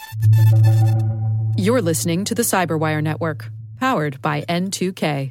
You're listening to the Cyberwire Network, powered by N2K.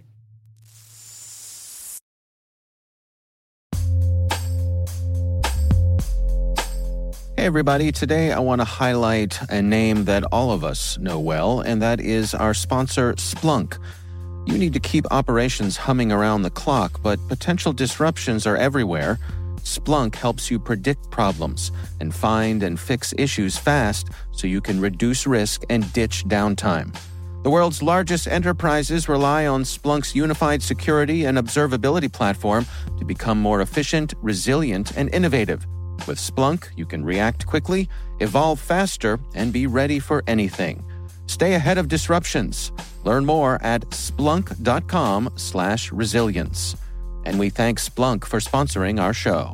Hey everybody, today I want to highlight a name that all of us know well, and that is our sponsor, Splunk. You need to keep operations humming around the clock, but potential disruptions are everywhere. Splunk helps you predict problems and find and fix issues fast so you can reduce risk and ditch downtime. The world's largest enterprises rely on Splunk's unified security and observability platform to become more efficient, resilient, and innovative. With Splunk, you can react quickly, evolve faster, and be ready for anything. Stay ahead of disruptions. Learn more at splunk.com/resilience. And we thank Splunk for sponsoring our show.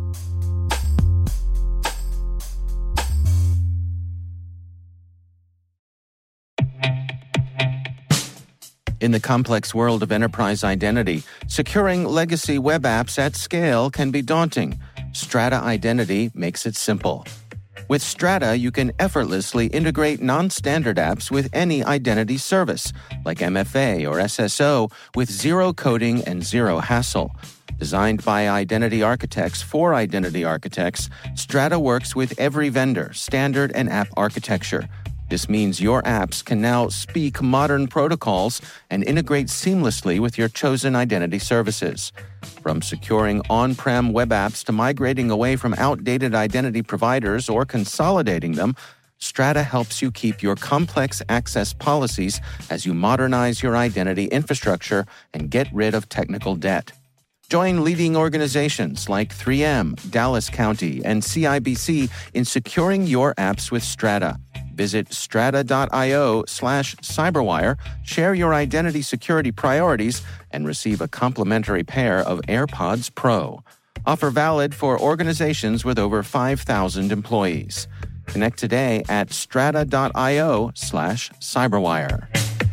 In the complex world of enterprise identity, securing legacy web apps at scale can be daunting. Strata Identity makes it simple. With Strata, you can effortlessly integrate non-standard apps with any identity service, like MFA or SSO, with zero coding and zero hassle. Designed by identity architects for identity architects, Strata works with every vendor, standard, and app architecture. This means your apps can now speak modern protocols and integrate seamlessly with your chosen identity services. From securing on-prem web apps to migrating away from outdated identity providers or consolidating them, Strata helps you keep your complex access policies as you modernize your identity infrastructure and get rid of technical debt. Join leading organizations like 3M, Dallas County, and CIBC in securing your apps with Strata. Visit strata.io/cyberwire, share your identity security priorities, and receive a complimentary pair of AirPods Pro. Offer valid for organizations with over 5,000 employees. Connect today at strata.io/cyberwire.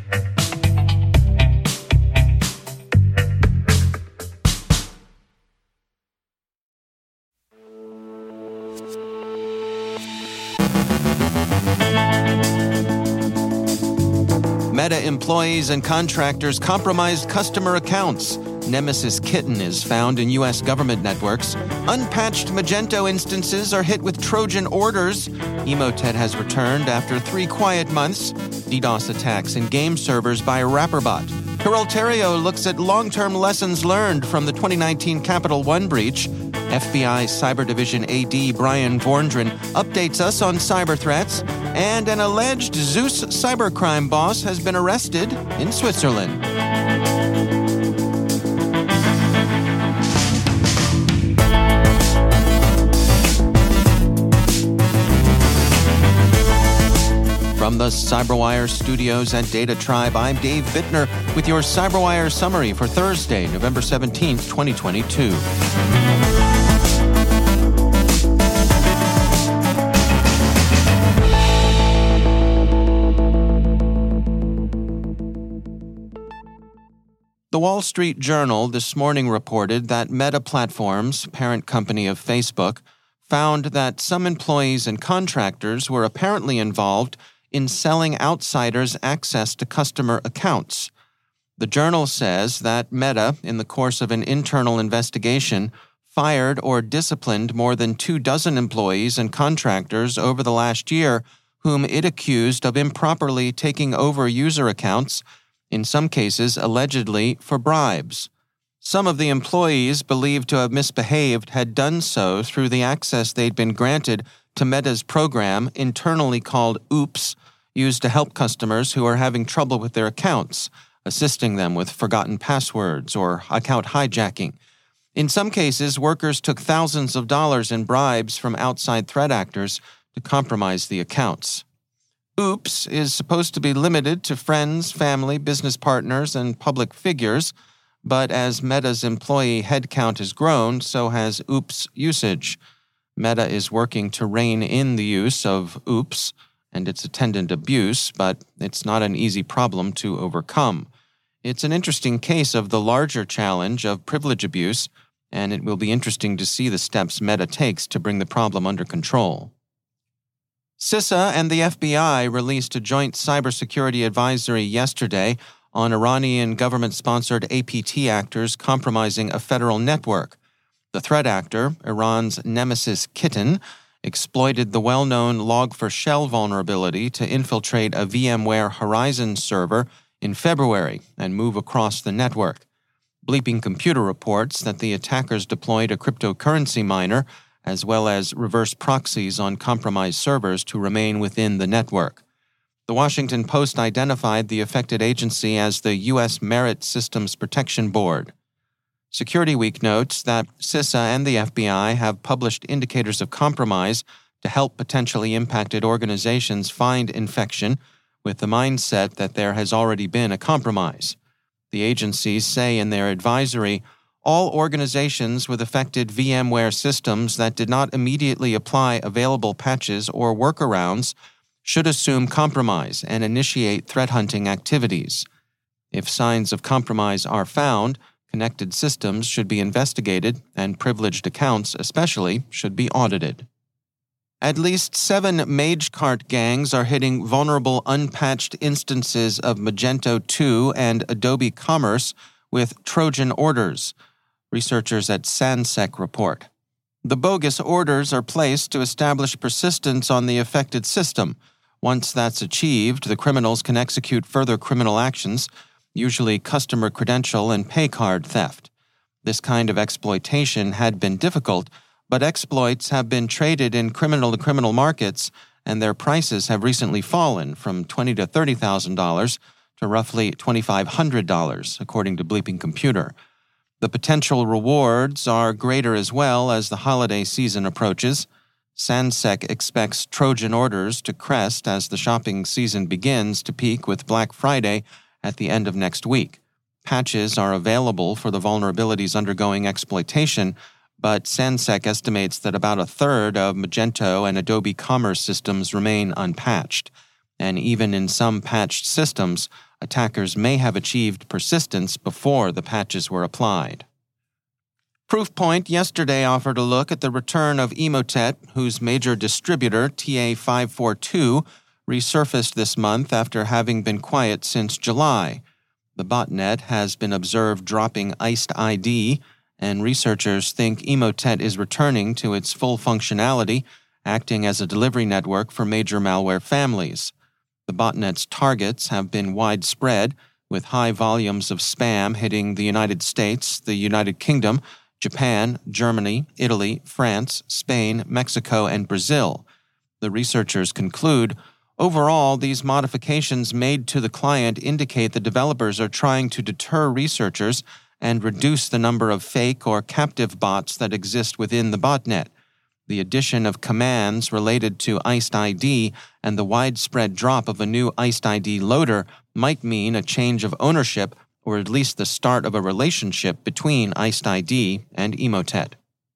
Meta employees and contractors compromised customer accounts. Nemesis Kitten is found in U.S. government networks. Unpatched Magento instances are hit with Trojan orders. Emotet has returned after 3 quiet months. DDoS attacks in game servers by Rapperbot. Peraltario looks at long-term lessons learned from the 2019 Capital One breach. FBI Cyber Division AD Brian Vorndran updates us on cyber threats. And an alleged Zeus cybercrime boss has been arrested in Switzerland. From the Cyberwire studios at Data Tribe, I'm Dave Bittner with your Cyberwire summary for Thursday, November 17th, 2022. The Wall Street Journal this morning reported that Meta Platforms, parent company of Facebook, found that some employees and contractors were apparently involved in selling outsiders access to customer accounts. The journal says that Meta, in the course of an internal investigation, fired or disciplined more than 24 employees and contractors over the last year whom it accused of improperly taking over user accounts, in some cases allegedly for bribes. Some of the employees believed to have misbehaved had done so through the access they'd been granted to Meta's program, internally called OOPS, used to help customers who are having trouble with their accounts, assisting them with forgotten passwords or account hijacking. In some cases, workers took thousands of dollars in bribes from outside threat actors to compromise the accounts. OOPS is supposed to be limited to friends, family, business partners, and public figures, but as Meta's employee headcount has grown, so has OOPS usage. Meta is working to rein in the use of OOPS and its attendant abuse, but it's not an easy problem to overcome. It's an interesting case of the larger challenge of privilege abuse, and it will be interesting to see the steps Meta takes to bring the problem under control. CISA and the FBI released a joint cybersecurity advisory yesterday on Iranian government-sponsored APT actors compromising a federal network. The threat actor, Iran's Nemesis Kitten, exploited the well-known Log4Shell vulnerability to infiltrate a VMware Horizon server in February and move across the network. Bleeping Computer reports that the attackers deployed a cryptocurrency miner as well as reverse proxies on compromised servers to remain within the network. The Washington Post identified the affected agency as the U.S. Merit Systems Protection Board. Security Week notes that CISA and the FBI have published indicators of compromise to help potentially impacted organizations find infection with the mindset that there has already been a compromise. The agencies say in their advisory, all organizations with affected VMware systems that did not immediately apply available patches or workarounds should assume compromise and initiate threat hunting activities. If signs of compromise are found, connected systems should be investigated and privileged accounts especially should be audited. At least 7 MageCart gangs are hitting vulnerable unpatched instances of Magento 2 and Adobe Commerce with Trojan orders, researchers at SANSEC report. The bogus orders are placed to establish persistence on the affected system. Once that's achieved, the criminals can execute further criminal actions, usually customer credential and pay card theft. This kind of exploitation had been difficult, but exploits have been traded in criminal-to-criminal markets, and their prices have recently fallen from $20,000 to $30,000 to roughly $2,500, according to Bleeping Computer. The potential rewards are greater as well as the holiday season approaches. SANSEC expects Trojan orders to crest as the shopping season begins to peak with Black Friday at the end of next week. Patches are available for the vulnerabilities undergoing exploitation, but SANSEC estimates that about a third of Magento and Adobe Commerce systems remain unpatched. And even in some patched systems, attackers may have achieved persistence before the patches were applied. Proofpoint yesterday offered a look at the return of Emotet, whose major distributor, TA542, resurfaced this month after having been quiet since July. The botnet has been observed dropping Iced ID, and researchers think Emotet is returning to its full functionality, acting as a delivery network for major malware families. The botnet's targets have been widespread, with high volumes of spam hitting the United States, the United Kingdom, Japan, Germany, Italy, France, Spain, Mexico, and Brazil. The researchers conclude, overall, these modifications made to the client indicate the developers are trying to deter researchers and reduce the number of fake or captive bots that exist within the botnet. The addition of commands related to Iced ID and the widespread drop of a new Iced ID loader might mean a change of ownership or at least the start of a relationship between Iced ID and Emotet.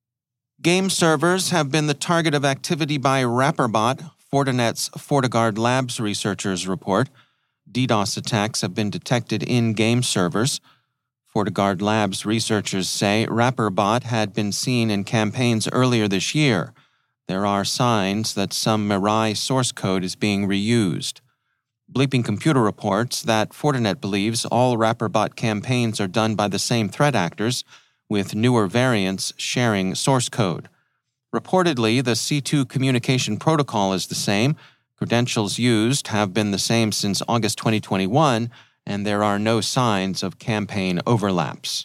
Game servers have been the target of activity by RapperBot, Fortinet's FortiGuard Labs researchers report. DDoS attacks have been detected in game servers. FortiGuard Labs researchers say RapperBot had been seen in campaigns earlier this year. There are signs that some Mirai source code is being reused. Bleeping Computer reports that Fortinet believes all RapperBot campaigns are done by the same threat actors, with newer variants sharing source code. Reportedly, the C2 communication protocol is the same. Credentials used have been the same since August 2021, and there are no signs of campaign overlaps.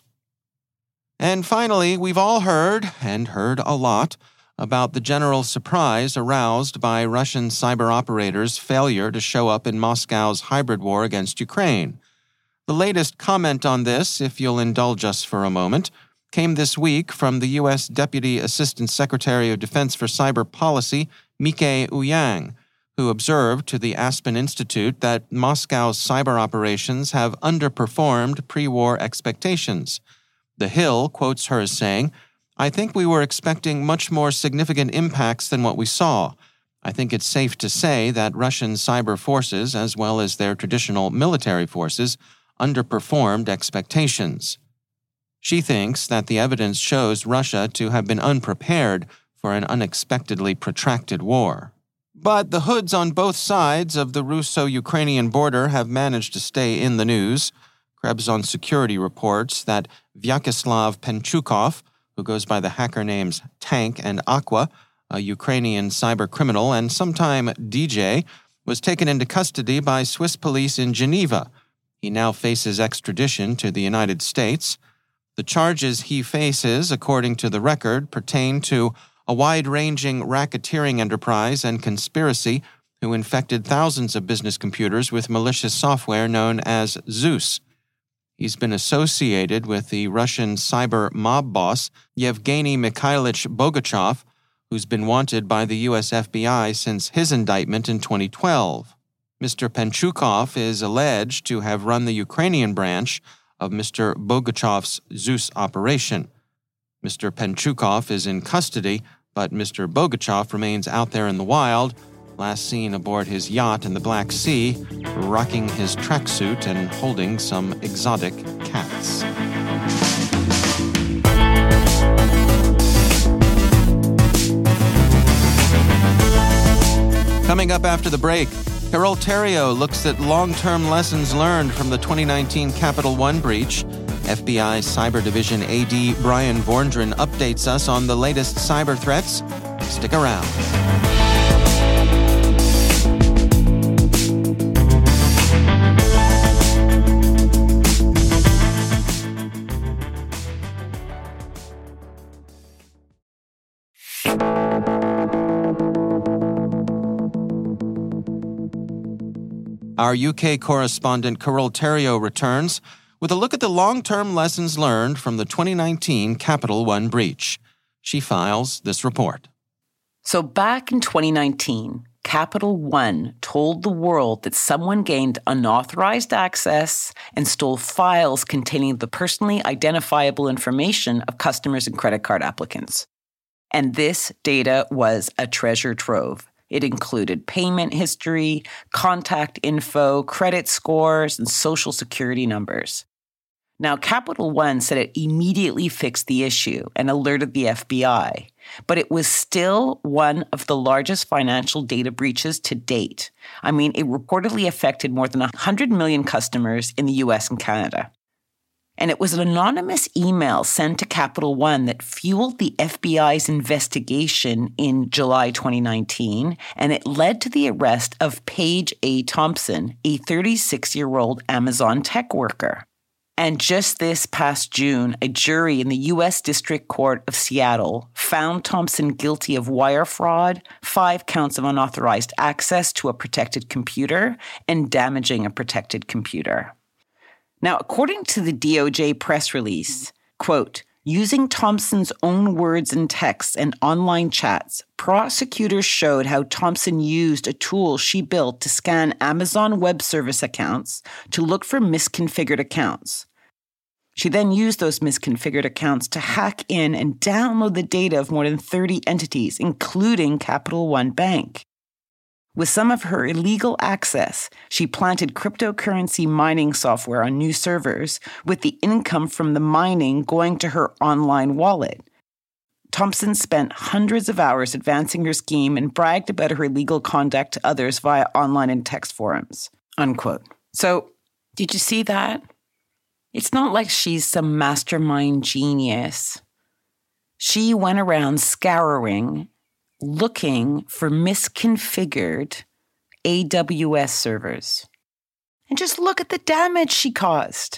And finally, we've all heard, and heard a lot, about the general surprise aroused by Russian cyber operators' failure to show up in Moscow's hybrid war against Ukraine. The latest comment on this, if you'll indulge us for a moment, came this week from the U.S. Deputy Assistant Secretary of Defense for Cyber Policy, Mike Ouyang, who observed to the Aspen Institute that Moscow's cyber operations have underperformed pre-war expectations. The Hill quotes her as saying, "I think we were expecting much more significant impacts than what we saw. I think it's safe to say that Russian cyber forces, as well as their traditional military forces, underperformed expectations." She thinks that the evidence shows Russia to have been unprepared for an unexpectedly protracted war. But the hoods on both sides of the Russo-Ukrainian border have managed to stay in the news. Krebs on Security reports that Vyacheslav Penchukov, who goes by the hacker names Tank and Aqua, a Ukrainian cybercriminal and sometime DJ, was taken into custody by Swiss police in Geneva. He now faces extradition to the United States. The charges he faces, according to the record, pertain to a wide-ranging racketeering enterprise and conspiracy who infected thousands of business computers with malicious software known as Zeus. He's been associated with the Russian cyber mob boss Yevgeny Mikhailich Bogachev, who's been wanted by the U.S. FBI since his indictment in 2012. Mr. Penchukov is alleged to have run the Ukrainian branch of Mr. Bogachev's Zeus operation. Mr. Penchukov is in custody, but Mr. Bogachev remains out there in the wild, last seen aboard his yacht in the Black Sea, rocking his tracksuit and holding some exotic cats. Coming up after the break, Carole Theriault looks at long-term lessons learned from the 2019 Capital One breach. FBI Cyber Division AD Brian Vorndran updates us on the latest cyber threats. Stick around. Our UK correspondent Carole Theriault returns with a look at the long-term lessons learned from the 2019 Capital One breach. She files this report. So back in 2019, Capital One told the world that someone gained unauthorized access and stole files containing the personally identifiable information of customers and credit card applicants. And this data was a treasure trove. It included payment history, contact info, credit scores, and social security numbers. Now, Capital One said it immediately fixed the issue and alerted the FBI, but it was still one of the largest financial data breaches to date. I mean, it reportedly affected more than 100 million customers in the US and Canada. And it was an anonymous email sent to Capital One that fueled the FBI's investigation in July 2019, and it led to the arrest of Paige A. Thompson, a 36-year-old Amazon tech worker. And just this past June, a jury in the U.S. District Court of Seattle found Thompson guilty of wire fraud, 5 counts of unauthorized access to a protected computer, and damaging a protected computer. Now, according to the DOJ press release, quote, using Thompson's own words and texts and online chats, prosecutors showed how Thompson used a tool she built to scan Amazon Web Service accounts to look for misconfigured accounts. She then used those misconfigured accounts to hack in and download the data of more than 30 entities, including Capital One Bank. With some of her illegal access, she planted cryptocurrency mining software on new servers, with the income from the mining going to her online wallet. Thompson spent hundreds of hours advancing her scheme and bragged about her illegal conduct to others via online and text forums, unquote. So, did you see that? It's not like she's some mastermind genius. She went around scouring, looking for misconfigured AWS servers. And just look at the damage she caused.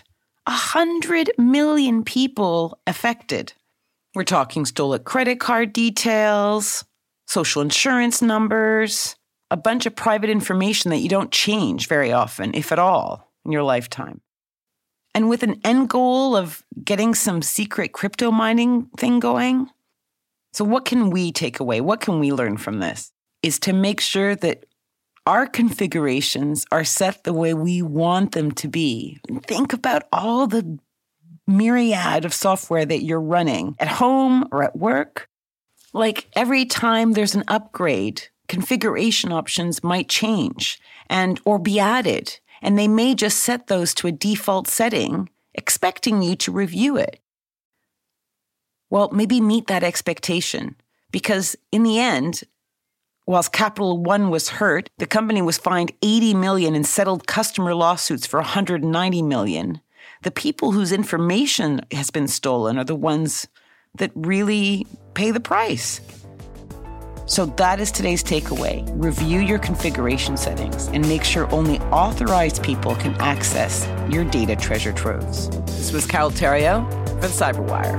100 million people affected. We're talking stolen credit card details, social insurance numbers, a bunch of private information that you don't change very often, if at all, in your lifetime. And with an end goal of getting some secret crypto mining thing going. So what can we take away? What can we learn from this? Is to make sure that our configurations are set the way we want them to be. Think about all the myriad of software that you're running at home or at work. Like every time there's an upgrade, configuration options might change or be added. And they may just set those to a default setting, expecting you to review it. Well, maybe meet that expectation, because in the end, Whilst Capital One was hurt, the company was fined $80 million and settled customer lawsuits for $190 million. The people whose information has been stolen are the ones that really pay the price. So that is today's takeaway. Review your configuration settings and make sure only authorized people can access your data treasure troves. This was Carol Theriault for the Cyberwire.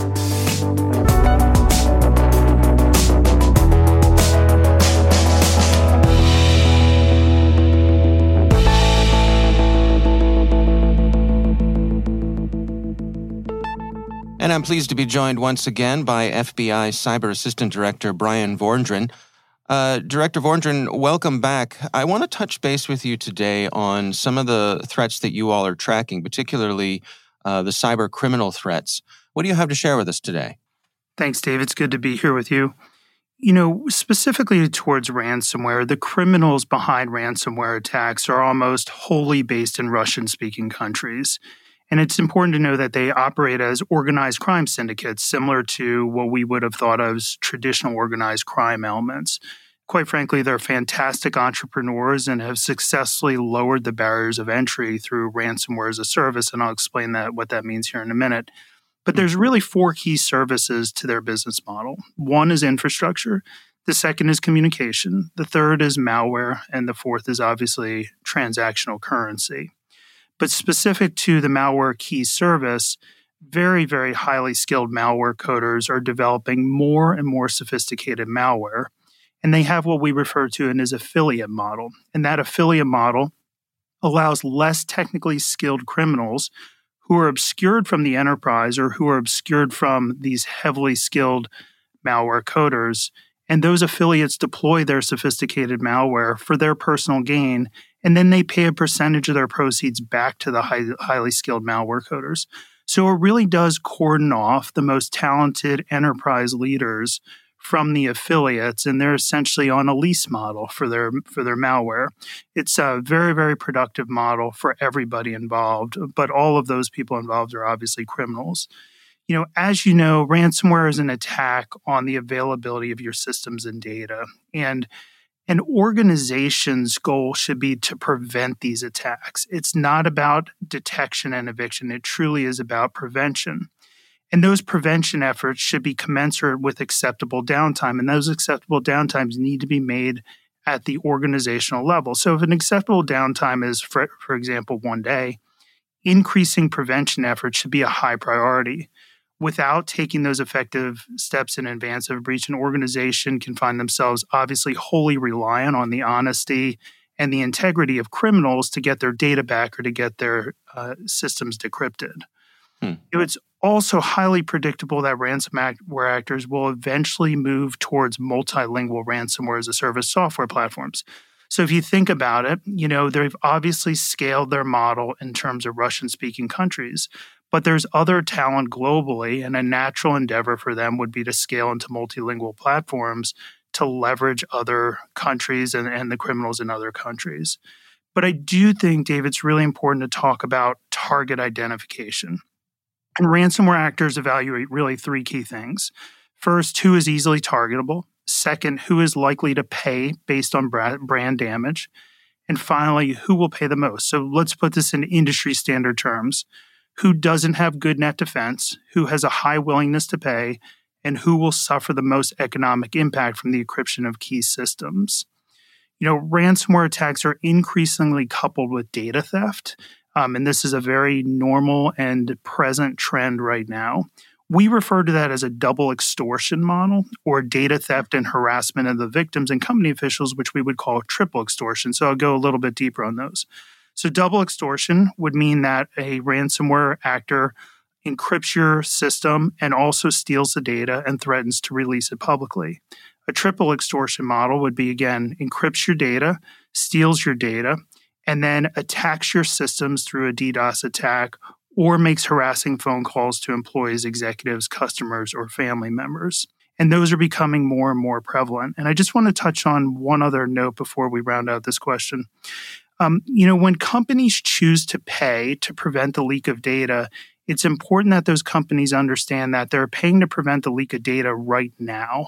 And I'm pleased to be joined once again by FBI Cyber Assistant Director Brian Vorndran. Director Vorndran, welcome back. I want to touch base with you today on some of the threats that you all are tracking, particularly the cyber criminal threats. What do you have to share with us today? Thanks, Dave. It's good to be here with you. You know, specifically towards ransomware, the criminals behind ransomware attacks are almost wholly based in Russian-speaking countries. And it's important to know that they operate as organized crime syndicates, similar to what we would have thought of as traditional organized crime elements. Quite frankly, they're fantastic entrepreneurs and have successfully lowered the barriers of entry through ransomware as a service, and I'll explain what that means here in a minute. But there's really four key services to their business model. One is infrastructure, the second is communication, the third is malware, and the fourth is obviously transactional currency. But specific to the malware key service, very, very highly skilled malware coders are developing more and more sophisticated malware. And they have what we refer to as affiliate model. And that affiliate model allows less technically skilled criminals who are obscured from the enterprise or who are obscured from these heavily skilled malware coders. And those affiliates deploy their sophisticated malware for their personal gain, and then they pay a percentage of their proceeds back to the highly skilled malware coders. So it really does cordon off the most talented enterprise leaders from the affiliates, and they're essentially on a lease model for their malware. It's a very, very productive model for everybody involved, but all of those people involved are obviously criminals. You know, as you know, ransomware is an attack on the availability of your systems and data. And an organization's goal should be to prevent these attacks. It's not about detection and eviction. It truly is about prevention. And those prevention efforts should be commensurate with acceptable downtime. And those acceptable downtimes need to be made at the organizational level. So if an acceptable downtime is, for example, 1 day, increasing prevention efforts should be a high priority. Without taking those effective steps in advance of a breach, an organization can find themselves obviously wholly reliant on the honesty and the integrity of criminals to get their data back or to get their systems decrypted. It's also highly predictable that ransomware actors will eventually move towards multilingual ransomware as a service software platforms. So if you think about it, you know, they've obviously scaled their model in terms of Russian-speaking countries. But there's other talent globally, and a natural endeavor for them would be to scale into multilingual platforms to leverage other countries and the criminals in other countries. But I do think, Dave, it's really important to talk about target identification. And ransomware actors evaluate really three key things. First, who is easily targetable. Second, who is likely to pay based on brand damage. And finally, who will pay the most. So let's put this in industry standard terms. Who doesn't have good net defense, who has a high willingness to pay, and who will suffer the most economic impact from the encryption of key systems. You know, ransomware attacks are increasingly coupled with data theft, and this is a very normal and present trend right now. We refer to that as a double extortion model, or data theft and harassment of the victims and company officials, which we would call triple extortion. So I'll go a little bit deeper on those. So double extortion would mean that a ransomware actor encrypts your system and also steals the data and threatens to release it publicly. A triple extortion model would be, again, encrypts your data, steals your data, and then attacks your systems through a DDoS attack or makes harassing phone calls to employees, executives, customers, or family members. And those are becoming more and more prevalent. And I just want to touch on one other note before we round out this question. When companies choose to pay to prevent the leak of data, it's important that those companies understand that they're paying to prevent the leak of data right now.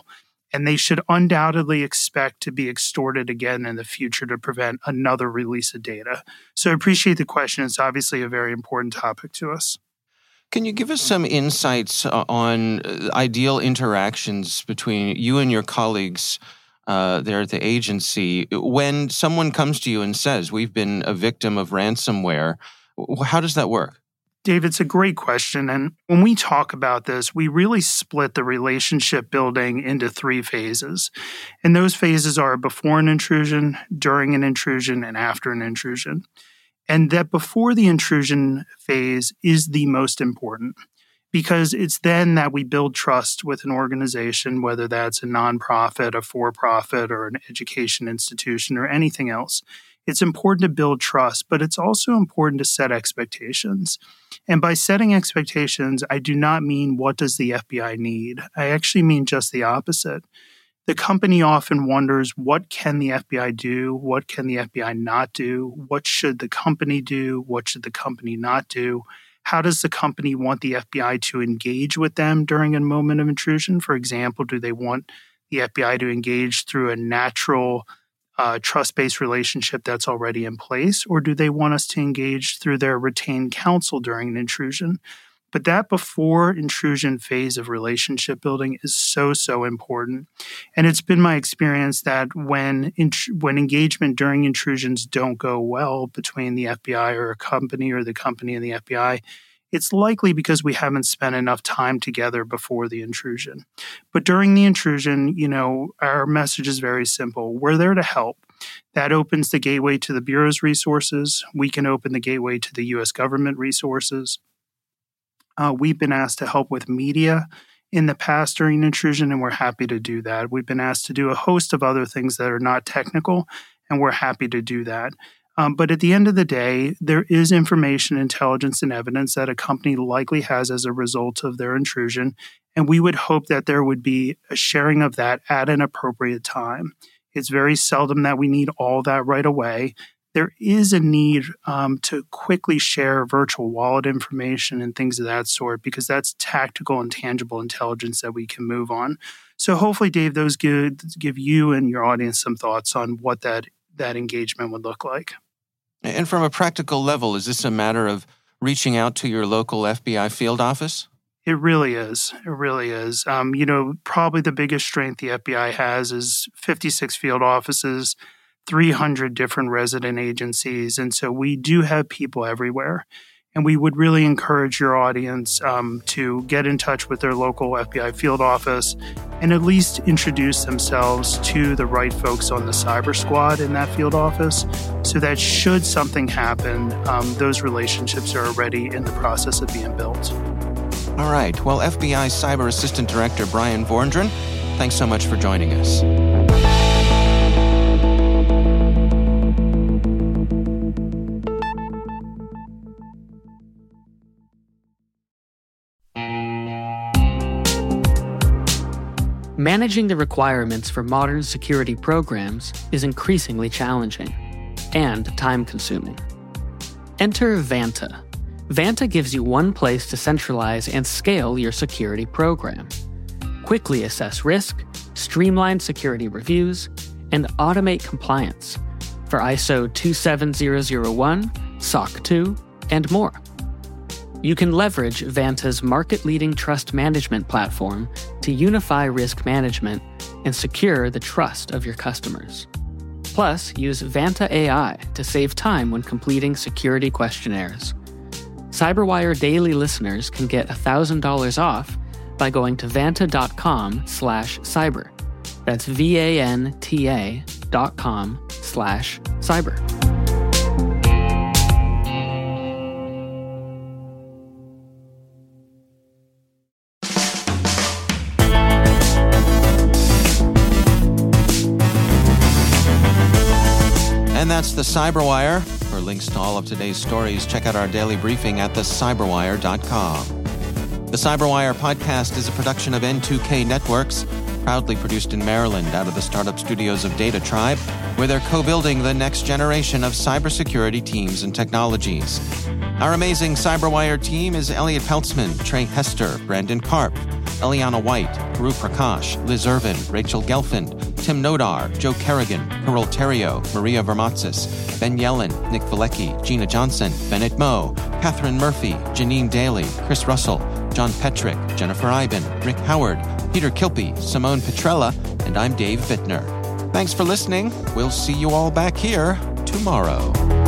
and they should undoubtedly expect to be extorted again in the future to prevent another release of data. So I appreciate the question. It's obviously a very important topic to us. Can you give us some insights on ideal interactions between you and your colleagues there at the agency when someone comes to you and says, we've been a victim of ransomware? How does that work? Dave, it's a great question. And when we talk about this, we really split the relationship building into 3 phases. And those phases are before an intrusion, during an intrusion, and after an intrusion. And that before the intrusion phase is the most important, because it's then that we build trust with an organization, whether that's a nonprofit, a for-profit, or an education institution, or anything else. It's important to build trust, but it's also important to set expectations. And by setting expectations, I do not mean what does the FBI need? I actually mean just the opposite. The company often wonders, what can the FBI do? What can the FBI not do? What should the company do? What should the company not do? How does the company want the FBI to engage with them during a moment of intrusion? For example, do they want the FBI to engage through a natural trust-based relationship that's already in place, or do they want us to engage through their retained counsel during an intrusion? But that before intrusion phase of relationship building is so important. And it's been my experience that when engagement during intrusions don't go well between the FBI or a company or the company and the FBI, it's likely because we haven't spent enough time together before the intrusion. But during the intrusion, our message is very simple. We're there to help. That opens the gateway to the Bureau's resources. We can open the gateway to the U.S. government resources. We've been asked to help with media in the past during an intrusion, and we're happy to do that. We've been asked to do a host of other things that are not technical, and we're happy to do that. But at the end of the day, there is information, intelligence, and evidence that a company likely has as a result of their intrusion, and we would hope that there would be a sharing of that at an appropriate time. It's very seldom that we need all that right away. There is a need to quickly share virtual wallet information and things of that sort, because that's tactical and tangible intelligence that we can move on. So hopefully, Dave, those give you and your audience some thoughts on what that engagement would look like. And from a practical level, is this a matter of reaching out to your local FBI field office? It really is. It really is. Probably the biggest strength the FBI has is 56 field offices, 300 different resident agencies. And so we do have people everywhere. And we would really encourage your audience to get in touch with their local FBI field office and at least introduce themselves to the right folks on the cyber squad in that field office, so that should something happen, those relationships are already in the process of being built. All right. Well, FBI Cyber Assistant Director Brian Vorndran, thanks so much for joining us. Managing the requirements for modern security programs is increasingly challenging and time-consuming. Enter Vanta. Vanta gives you one place to centralize and scale your security program. Quickly assess risk, streamline security reviews, and automate compliance for ISO 27001, SOC 2, and more. You can leverage Vanta's market-leading trust management platform to unify risk management and secure the trust of your customers. Plus, use Vanta AI to save time when completing security questionnaires. CyberWire Daily listeners can get $1,000 off by going to vanta.com/cyber. That's VANTA.com/cyber. And that's the CyberWire. For links to all of today's stories, check out our daily briefing at thecyberwire.com. The CyberWire podcast is a production of N2K Networks, proudly produced in Maryland out of the startup studios of Data Tribe, where they're co-building the next generation of cybersecurity teams and technologies. Our amazing CyberWire team is Elliot Peltzman, Trey Hester, Brandon Karp, Eliana White, Guru Prakash, Liz Irvin, Rachel Gelfand, Tim Nodar, Joe Kerrigan, Carol Terrio, Maria Vermatsis, Ben Yellen, Nick Valecki, Gina Johnson, Bennett Moe, Catherine Murphy, Janine Daly, Chris Russell, John Petrick, Jennifer Iben, Rick Howard, Peter Kilpie, Simone Petrella, and I'm Dave Bittner. Thanks for listening. We'll see you all back here tomorrow.